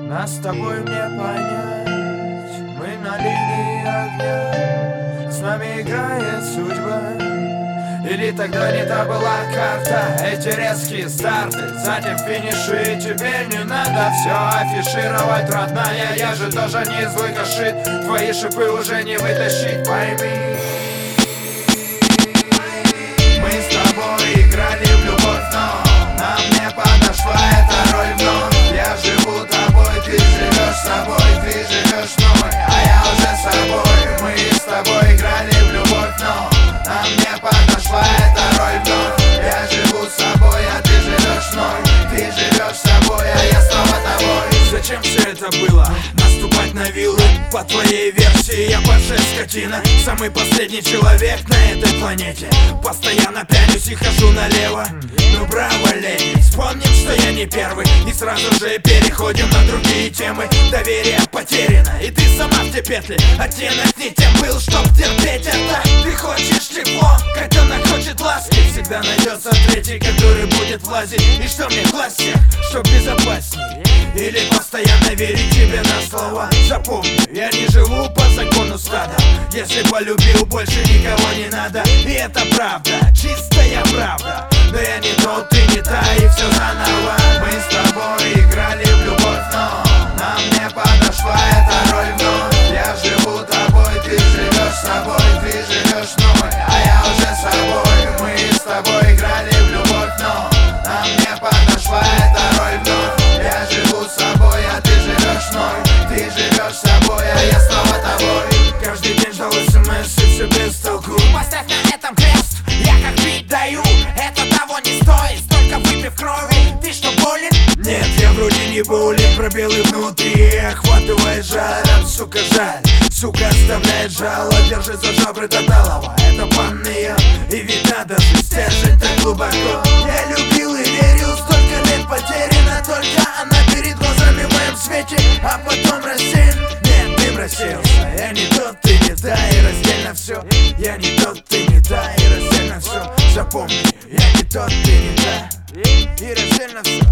Нас с тобой мне понять, мы на линии огня, с нами играет судьба. Или тогда не та была карта, эти резкие старты, затем финиши, и теперь не надо все афишировать, родная. Я же тоже не злой кашит, твои шипы уже не вытащить, пойми. Мы с тобой играли в любовь, но нам не подошла эта роль вновь. Я живу тобой, ты живешь собой, ты живешь мной, а я уже собой. Мы с тобой играли в любовь, но нам не подошла эта роль вновь. Я живу собой, а ты живешь мной, ты живешь собой, а я снова тобой. Зачем все это было? Наступать на виллы? По твоей версии я падшая скотина, самый последний человек на этой планете. Постоянно пялюсь и хожу налево. Ну браво, леди, вспомним, что я не первый, и сразу же переходим на другие темы. Доверие потеряно, и ты сама в те петли. Оттенок не тем был, чтоб терпеть это. Ты хочешь тепло, котенок хочет ласки. Всегда найдется третий, который будет влазить. И что мне класть всех, чтоб безопасней? Или постоянно верить тебе на слова? Запомни, я не живу по закону стада. Если полюбил, больше никого не надо. И это правда, чистая правда. Но я не тот, ты не та, и все заново. Мы с тобой играли в любовь, но нам не подошла эта роль вновь. Я живу тобой, ты живешь собой, ты живешь мной, а я уже собой. Мы с тобой играли в любовь, но нам не подошла эта роль вновь. Я живу собой, а ты живешь мной, ты живешь собой, а я снова тобой. Каждый день ждал смс и все без толку. Поставь на этом крест, я как бит даю. Это того не стоит, столько выпив крови. Ты что, болен? Нет, я вроде не болен, пробелы внутри охватывает жаром, сука, жаль. Сука оставляет жало, держит за жабры до талого. Это панная, и видно даже стержень так глубоко. Я любил и верил, столько лет потеряно, только она перед глазами в моем свете, а потом рассеян. Нет, ты бросился, я не тот, ты не та, и раздельно все. Я не тот, ты не та, и раздельно все. Запомни, я не тот, ты не та, и раздельно все.